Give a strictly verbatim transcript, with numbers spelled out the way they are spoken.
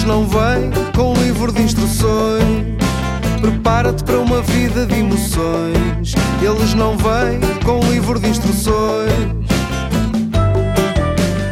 Eles não vêm com um livro de instruções. Prepara-te para uma vida de emoções. Eles não vêm com um livro de instruções.